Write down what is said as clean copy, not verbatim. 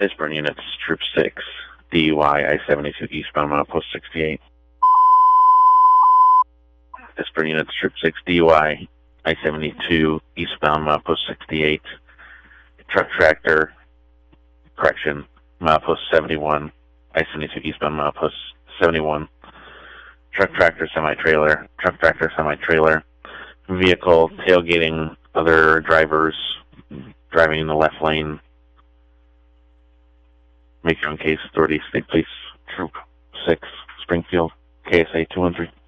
Fishburne units, Troop 6, DUI, I-72 eastbound milepost 68. Fishburne units, Troop 6, DUI, I-72 eastbound milepost 68. Truck tractor, correction, milepost 71, I-72 eastbound milepost 71. Truck tractor, semi-trailer, vehicle tailgating other drivers driving in the left lane. Make your own case. Authority, State Police, Troop 6, Springfield, KSA 213.